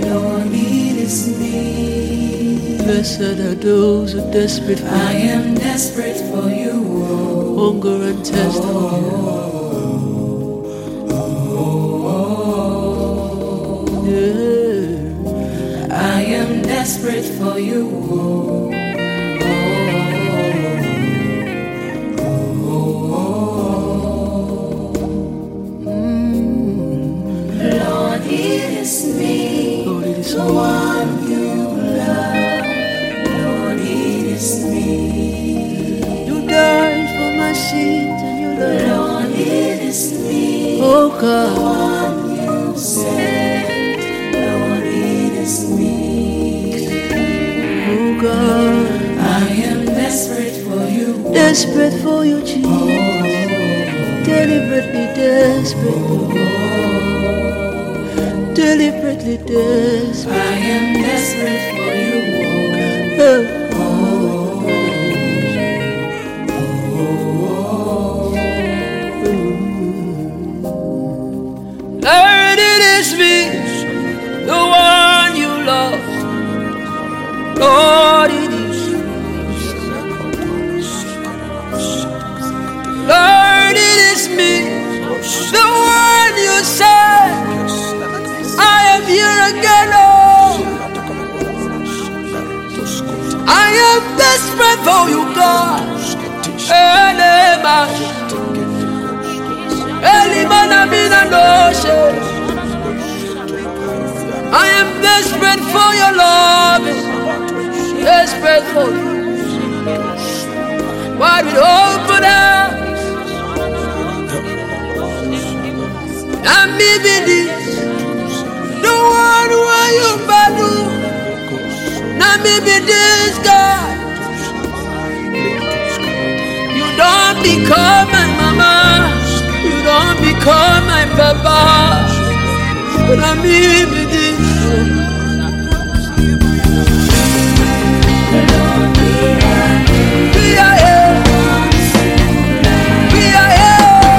Lord, it is me. Blessed are those who are desperate for I am desperate for you. hunger and thirst for you. Yeah. I am desperate for you. Lord, it is me. Lord, it is The one you love. Lord, it is me. you died for my sins and you love. Lord, it is me. Oh God, One you saved. Lord, it is me. oh God, I am desperate for you. desperate for you, Jesus. Deliberately desperate, deliberately desperate. I am desperate for you. Lord, it is me, the one you love. Lord, it is you. Lord, it is me, the one you said. I am here again, oh. I am desperate for you, God. I am desperate for your love, desperate for you. Why we open up? And maybe this, the one where you badu. Now maybe this God. You don't become my mama. You don't become my papa. But I'm maybe this. We are here. We are here.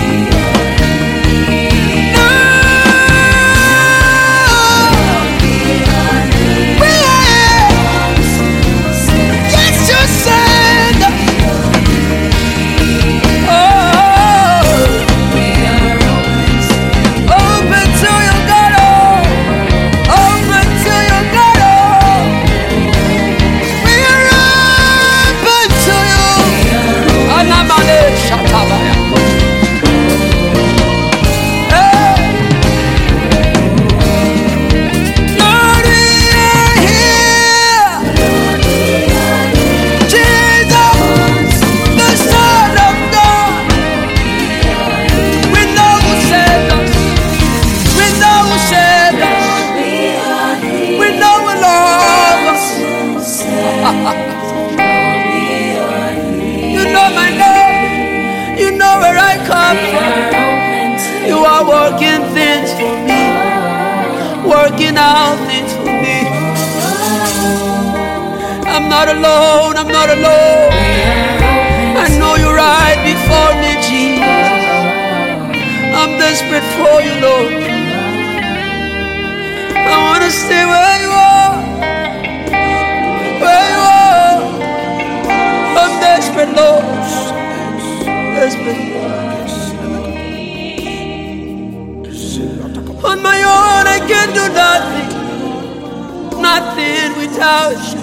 We are here. Yes, you said. Oh, open to your God. Open to your God. We are open to you. Anamane shatabaya. Hey. Lord, we are here. Jesus, the Son of God. We know who saved us. We know who saved us. We know who loves us. You know my name. You know where I come from. You are working things for me. Working out things for me. I'm not alone. I'm not alone. I know you're right before me, Jesus. I'm desperate for you, Lord. I want to stay where you are. Where you are. I'm desperate, Lord. Desperate. On my own, I can do nothing. Nothing without you.